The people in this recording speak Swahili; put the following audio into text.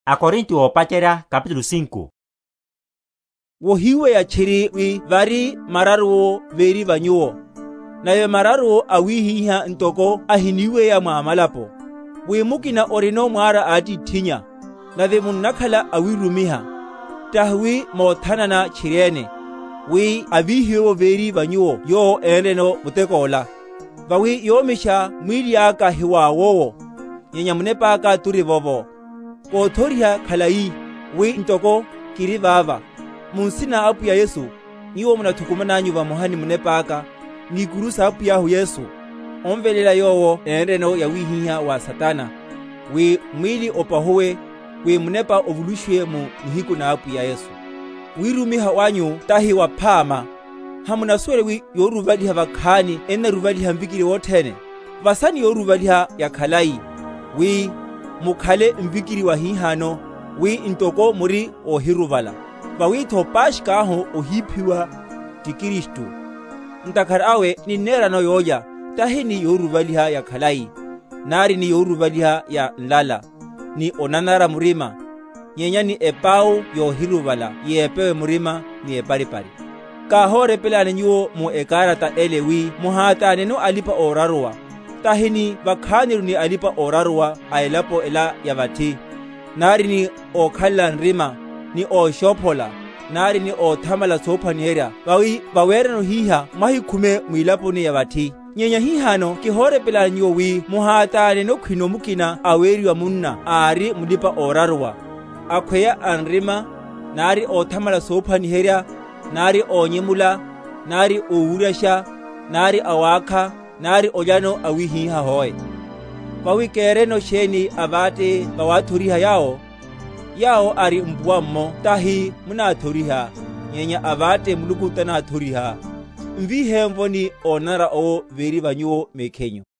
Akorinti opachera capítulo 5. Wohiwe ya chiri wi vari mararuo veri vanyuo. Nawe mararuo awihiha ntoko ahiniwe ya maamalapo. Wimukina orino mwara ati tinya. Nawe munakhala awirumiha. Tahwi mothanana chirene. Wi awihiwe veri vanyuo yo eleno mutekola. Vawi yomisha mwili aka hiwa wowo. Nyenyamunepa aka turivovo. Kothoriha khalai wi ntoko kirivava. Munsina apu ya Yesu niwo munathukumananyu va muhani munepaka ni kurusa apu yahu Yesu omvelela yowo enreno ya wihiha wa Satana wi mwili opahuwe wi munepa ovulushwe mu nihiku na apu ya Yesu wirumiha wanyu tahi wa phama hamunaswele wi yoruvaliha vakhani ena ruvaliha mvikiri wothene vasani yoruvaliha ya khalai wi mukhale mvikiri wa hihano wi ntoko muri ohiruvala vawitho pashikaho ohiphiwa ti Kristu ntakhara awe ni nerano yoya tahini yoruvaliha ya khalai nari ni yoruvaliha ya nlala ni onanara murima nyenya ni epau yohiruvala yepewe murima ni epalipali kahore pelane nyuo mu ekarata elewi muhata neno alipa oraruwa tahini vakhaniru ni alipa oraruwa aelapo ela yavathi nari ni okhala nrima ni oshophola nari ni othamala sophaniera vawerano hiha mahikhume mwilaponi ya vathi nyenya hihano kihore pelanyo wi muhatane no khwino mukina aweriwa munna ari mulipa oraruwa akhweya anrima nari othamala sophaniera nari onyemula nari owurasha nari awakha nari ojano awihiha hoye vawikereno sheni avate vawathuriha yao ari mbuwammo tahi munathuriha nyenya avate mulukutana athuriha mvihemvo ni onara o veri vanyuo mekhenyo.